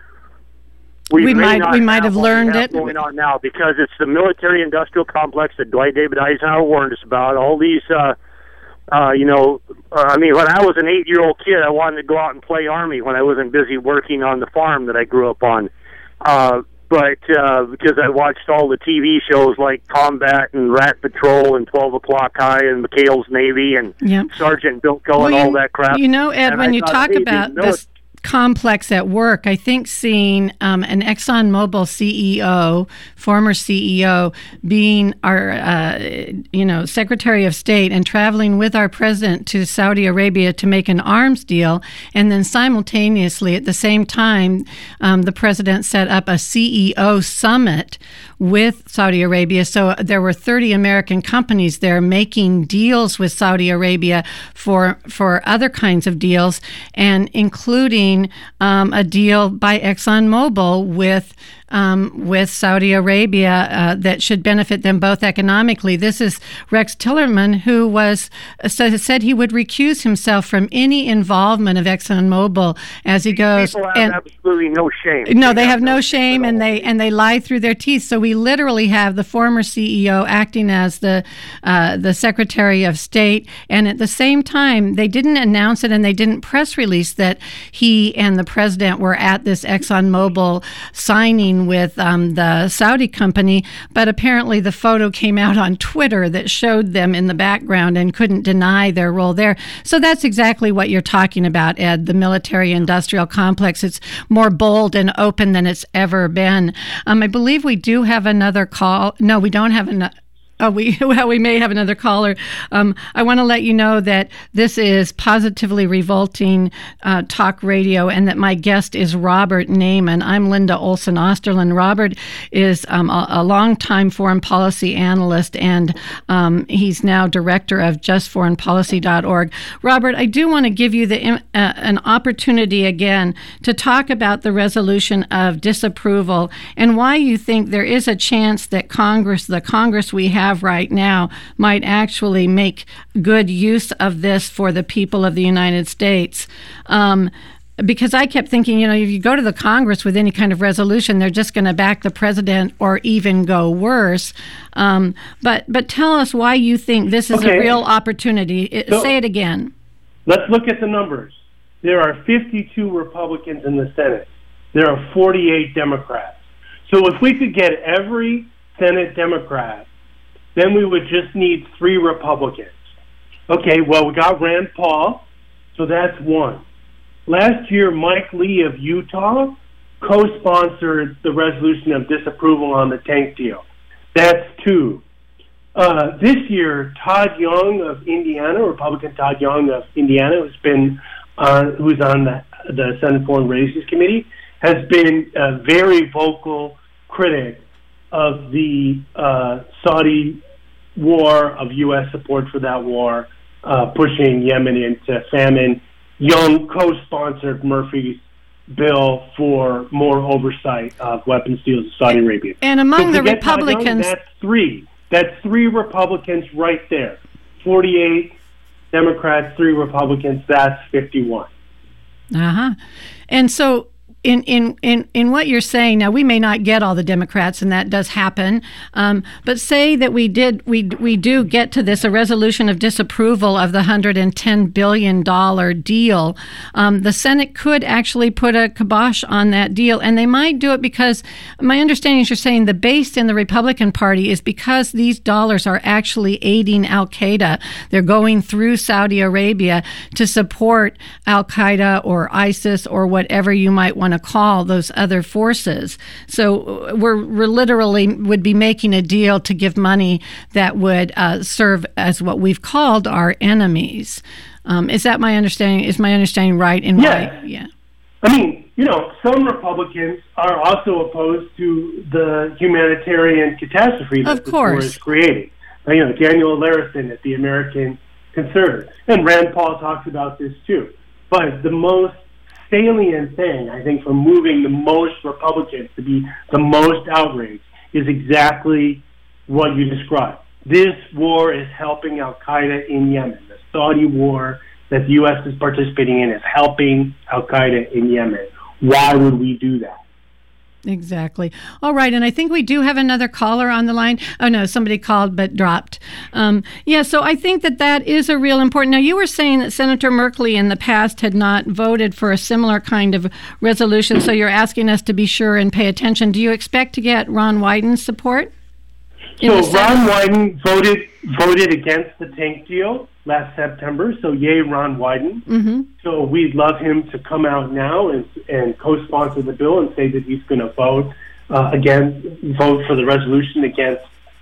we might have learned it going on now, because it's the military-industrial complex that Dwight David Eisenhower warned us about. All these, I mean, when I was an 8-year-old kid, I wanted to go out and play Army when I wasn't busy working on the farm that I grew up on. But because I watched all the TV shows like Combat and Rat Patrol and 12 O'Clock High and McHale's Navy and Sergeant Bilko and all that crap. You know, Ed, when you talk about this complex at work, I think seeing an ExxonMobil CEO, former CEO, being our, Secretary of State and traveling with our president to Saudi Arabia to make an arms deal, and then simultaneously at the same time, the president set up a CEO summit with Saudi Arabia. So there were 30 American companies there making deals with Saudi Arabia for other kinds of deals, and including a deal by ExxonMobil with Saudi Arabia that should benefit them both economically. This is Rex Tillerson, who said he would recuse himself from any involvement of ExxonMobil as he goes. People have absolutely no shame. No, they have no shame, and they lie through their teeth. So we literally have the former CEO acting as the Secretary of State, and at the same time, they didn't announce it and they didn't press release that he and the president were at this ExxonMobil signing with the Saudi company, but apparently the photo came out on Twitter that showed them in the background and couldn't deny their role there. So that's exactly what you're talking about, Ed, the military-industrial complex. It's more bold and open than it's ever been. I believe we do have another call. No, we don't have enough. Oh, we may have another caller. I want to let you know that this is Positively Revolting Talk Radio, and that my guest is Robert Naiman. I'm Linda Olson Osterlund. Robert is a longtime foreign policy analyst, and he's now director of justforeignpolicy.org. Robert, I do want to give you an opportunity again to talk about the resolution of disapproval and why you think there is a chance that the Congress we have right now might actually make good use of this for the people of the United States. Because I kept thinking, if you go to the Congress with any kind of resolution, they're just going to back the president or even go worse. But tell us why you think this is a real opportunity. Say it again. Let's look at the numbers. There are 52 Republicans in the Senate. There are 48 Democrats. So if we could get every Senate Democrat, then we would just need 3 Republicans. Okay, well, we got Rand Paul, so that's 1. Last year, Mike Lee of Utah co-sponsored the resolution of disapproval on the tank deal. That's 2. This year, Todd Young of Indiana, Republican Todd Young of Indiana, who's on the Senate Foreign Relations Committee, has been a very vocal critic of the Saudi war, of U.S. support for that war, pushing Yemen into famine. Young co-sponsored Murphy's bill for more oversight of weapons deals with Saudi Arabia. And among the Republicans... Young, that's 3. That's 3 Republicans right there. 48 Democrats, 3 Republicans, that's 51. Uh-huh. And so... In what you're saying now, we may not get all the Democrats, and that does happen. But say that we do get to this, a resolution of disapproval of the $110 billion deal. The Senate could actually put a kibosh on that deal, and they might do it because my understanding is you're saying the base in the Republican Party is because these dollars are actually aiding Al-Qaeda. They're going through Saudi Arabia to support Al-Qaeda or ISIS or whatever you might want to call those other forces. So we're literally would be making a deal to give money that would serve as what we've called our enemies. Is that my understanding? Is my understanding right? Yeah. I mean, some Republicans are also opposed to the humanitarian catastrophe that this war is creating. Daniel Larison at the American Conservative. And Rand Paul talks about this too. But the most salient thing, I think, for moving the most Republicans to be the most outraged is exactly what you described. This war is helping al-Qaeda in Yemen. The Saudi war that the U.S. is participating in is helping al-Qaeda in Yemen. Why would we do that? Exactly. All right. And I think we do have another caller on the line. Oh, no, somebody called but dropped. So I think that is a real important. Now, you were saying that Senator Merkley in the past had not voted for a similar kind of resolution. So you're asking us to be sure and pay attention. Do you expect to get Ron Wyden's support? So Ron Wyden voted against the tank deal last September. So yay, Ron Wyden. Mm-hmm. So we'd love him to come out now and co-sponsor the bill and say that he's going to vote for the resolution against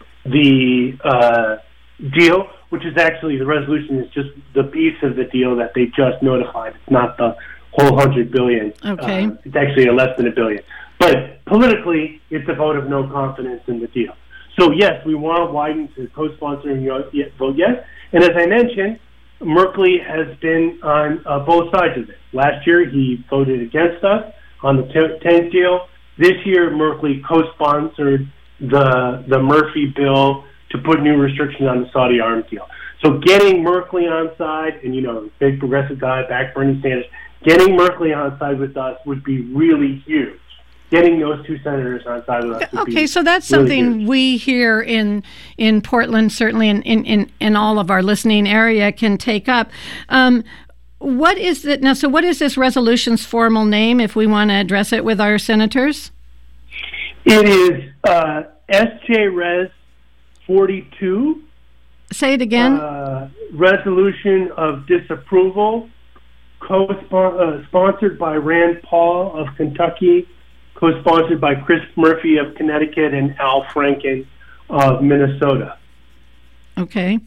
the deal, which is actually, the resolution is just the piece of the deal that they just notified. It's not the whole $100 billion. Okay. It's actually less than $1 billion. But politically, it's a vote of no confidence in the deal. So yes, we want Wyden to co-sponsor and vote yes. And as I mentioned, Merkley has been on both sides of this. Last year, he voted against us on the tank deal. This year, Merkley co-sponsored the Murphy bill to put new restrictions on the Saudi arms deal. So getting Merkley on side, and big progressive guy, back Bernie Sanders, getting Merkley on side with us would be really huge. Getting those two senators on side with us would be so that's really something huge. We here in Portland, certainly in all of our listening area, can take up. What is it now? So what is this resolution's formal name if we want to address it with our senators? It is SJ Res 42. Say it again. Resolution of disapproval, sponsored by Rand Paul of Kentucky, co-sponsored by Chris Murphy of Connecticut and Al Franken of Minnesota. Okay.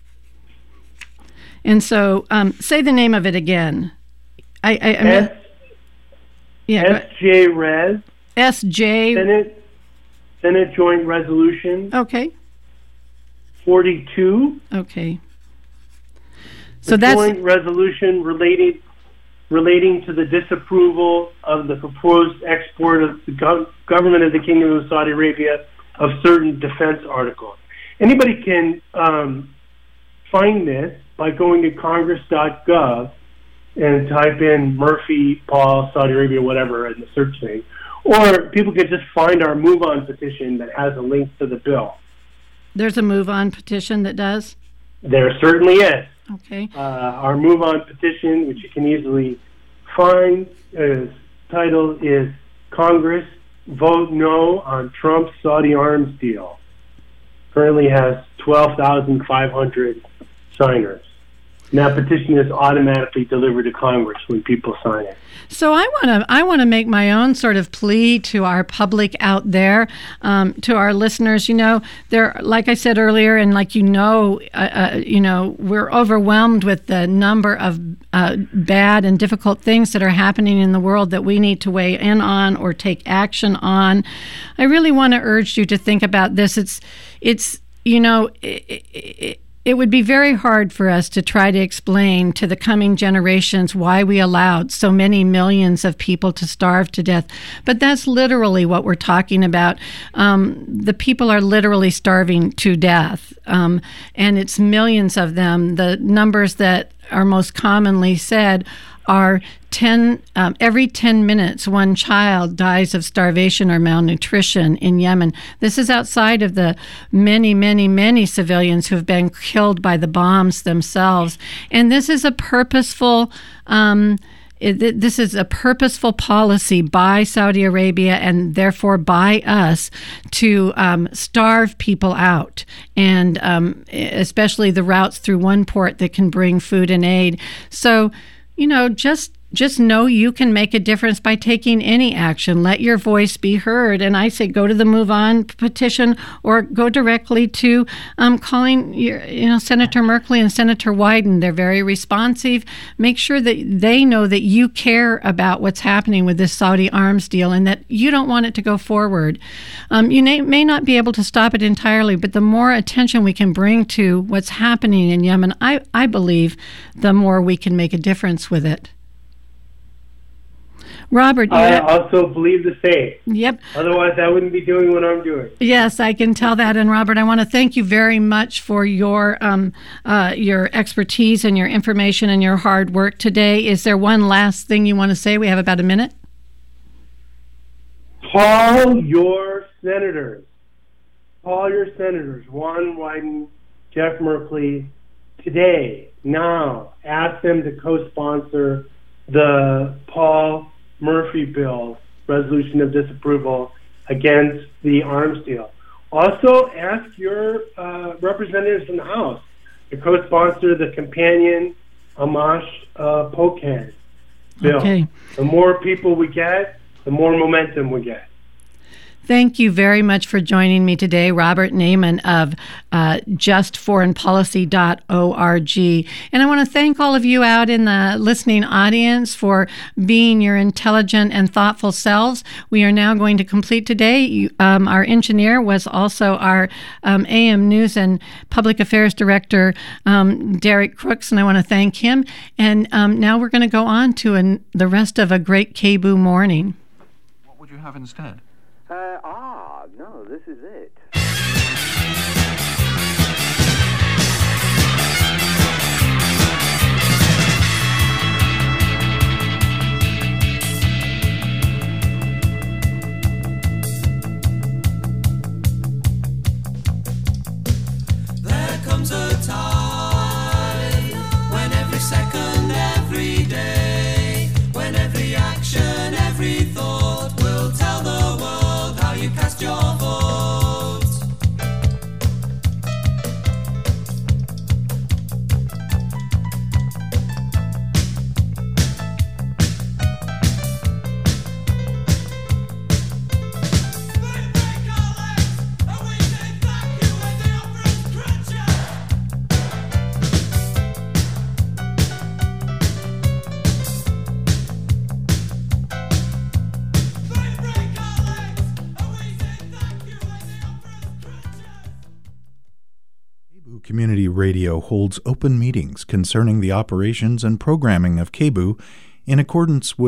And so, say the name of it again. SJ Res. SJ. Senate Joint Resolution. Okay. 42. Okay. So that's joint resolution relating to the disapproval of the proposed export of the government of the Kingdom of Saudi Arabia of certain defense articles. Anybody can find this by going to congress.gov and type in Murphy, Paul, Saudi Arabia, whatever in the search thing. Or people can just find our Move On petition that has a link to the bill. There's a Move On petition that does? There certainly is. Okay. Our Move On petition, which you can easily find, title is Congress Vote No on Trump's Saudi Arms Deal. Currently has 12,500 signers. And that petition is automatically delivered to Congress when people sign it. So I want to make my own sort of plea to our public out there, to our listeners. There, like I said earlier, and like we're overwhelmed with the number of bad and difficult things that are happening in the world that we need to weigh in on or take action on. I really want to urge you to think about this. It would be very hard for us to try to explain to the coming generations why we allowed so many millions of people to starve to death. But that's literally what we're talking about. The people are literally starving to death, and it's millions of them. The numbers that are most commonly said are every 10 minutes, one child dies of starvation or malnutrition in Yemen. This is outside of the many, many, many civilians who have been killed by the bombs themselves. And this is a purposeful policy by Saudi Arabia and therefore by us to starve people out, and especially the routes through one port that can bring food and aid. So, just know you can make a difference by taking any action. Let your voice be heard. And I say go to the Move On petition or go directly to calling Senator Merkley and Senator Wyden. They're very responsive. Make sure that they know that you care about what's happening with this Saudi arms deal and that you don't want it to go forward. You may not be able to stop it entirely, but the more attention we can bring to what's happening in Yemen, I believe the more we can make a difference with it. Robert, I also believe the same. Yep. Otherwise, I wouldn't be doing what I'm doing. Yes, I can tell that. And Robert, I want to thank you very much for your expertise and your information and your hard work today. Is there one last thing you want to say? We have about a minute. Call your senators. Call your senators. Ron Wyden, Jeff Merkley, today, now. Ask them to co-sponsor the Paul Murphy bill, resolution of disapproval against the arms deal. Also, ask your representatives in the House to co-sponsor the companion Amash Pocan bill. Okay. The more people we get, the more momentum we get. Thank you very much for joining me today, Robert Naiman of justforeignpolicy.org. And I want to thank all of you out in the listening audience for being your intelligent and thoughtful selves. We are now going to complete today. Our engineer was also our AM News and Public Affairs Director, Derek Crooks, and I want to thank him. And now we're going to go on to the rest of a great KBOO morning. What would you have instead? No, this is it. There comes a time when every second, every day, when every action, every thought will tell the world how you cast your vote. Community Radio holds open meetings concerning the operations and programming of KBOO in accordance with